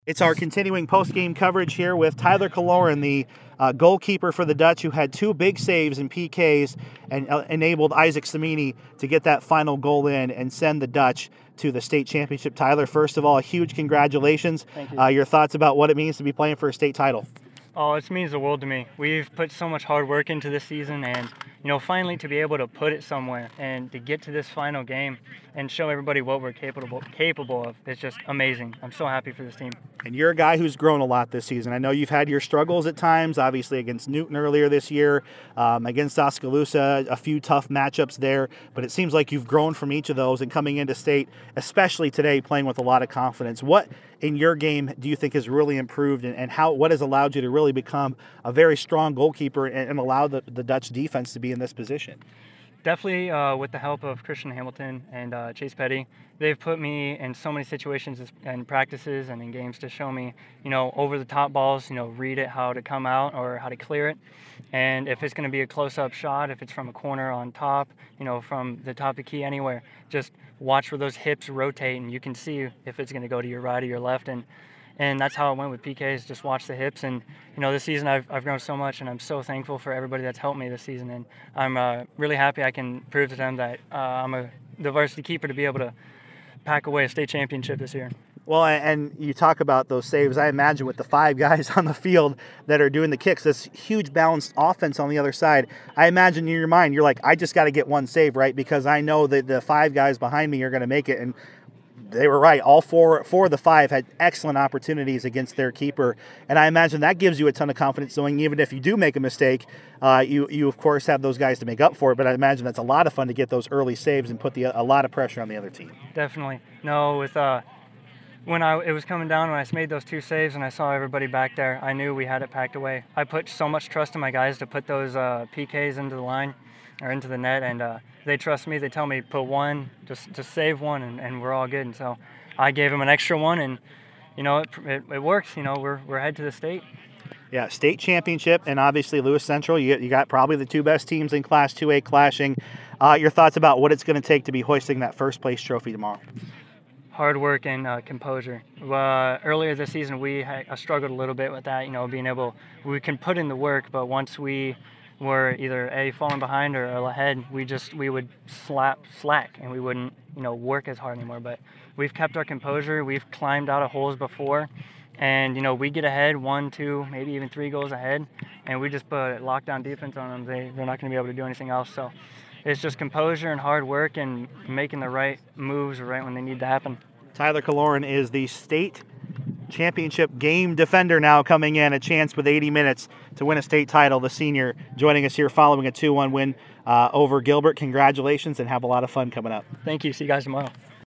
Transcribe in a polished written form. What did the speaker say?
It's our continuing post-game coverage here with Tyler Kaloran, the goalkeeper for the Dutch, who had two big saves in PKs and enabled Isaac Samini to get that final goal in and send the Dutch to the state championship. Tyler, first of all, a huge congratulations. Thank you. Your thoughts about what it means to be playing for a state title? Oh, it means the world to me. We've put so much hard work into this season, and finally to be able to put it somewhere and to get to this final game and show everybody what we're capable of. It's just amazing. I'm so happy for this team. And you're a guy who's grown a lot this season. I know you've had your struggles at times, obviously against Newton earlier this year, against Oskaloosa, a few tough matchups there, but it seems like you've grown from each of those and coming into state, especially today, playing with a lot of confidence. What in your game do you think has really improved, and what has allowed you to really become a very strong goalkeeper and allow the Dutch defense to be in this position? Definitely with the help of Christian Hamilton and Chase Petty. They've put me in so many situations and practices and in games to show me, over the top balls, read it, how to come out or how to clear it. And if it's going to be a close-up shot, if it's from a corner on top, from the top of the key, anywhere, just watch where those hips rotate and you can see if it's going to go to your right or your left. And that's how it went with PKs, just watch the hips. And, this season I've grown so much, and I'm so thankful for everybody that's helped me this season. And I'm really happy I can prove to them that I'm the varsity keeper to be able to pack away a state championship this year. Well, and you talk about those saves. I imagine with the five guys on the field that are doing the kicks, this huge balanced offense on the other side, I imagine in your mind, you're like, I just got to get one save, right? Because I know that the five guys behind me are going to make it. And they were right. All four of the five had excellent opportunities against their keeper. And I imagine that gives you a ton of confidence, knowing even if you do make a mistake, you of course have those guys to make up for it. But I imagine that's a lot of fun to get those early saves and put a lot of pressure on the other team. Definitely. No, with when it was coming down, when I made those two saves and I saw everybody back there, I knew we had it packed away. I put so much trust in my guys to put those PKs into the line or into the net, and they trust me. They tell me put one, just save one, and we're all good. And so I gave them an extra one, and it works. We're head to the state. Yeah, state championship, and obviously Lewis Central. You got probably the two best teams in Class 2A clashing. Your thoughts about what it's going to take to be hoisting that first place trophy tomorrow? Hard work and composure. Earlier this season, we struggled a little bit with that. We can put in the work, but once we were either falling behind or ahead, we would slack and we wouldn't work as hard anymore. But we've kept our composure. We've climbed out of holes before, and we get ahead 1, 2, maybe even 3 goals ahead, and we just put lockdown defense on them. They're not going to be able to do anything else. So it's just composure and hard work and making the right moves right when they need to happen. Tyler Kaloran is the state championship game defender now, coming in a chance with 80 minutes to win a state title. The senior joining us here following a 2-1 win over Gilbert. Congratulations, and have a lot of fun coming up. Thank you. See you guys tomorrow.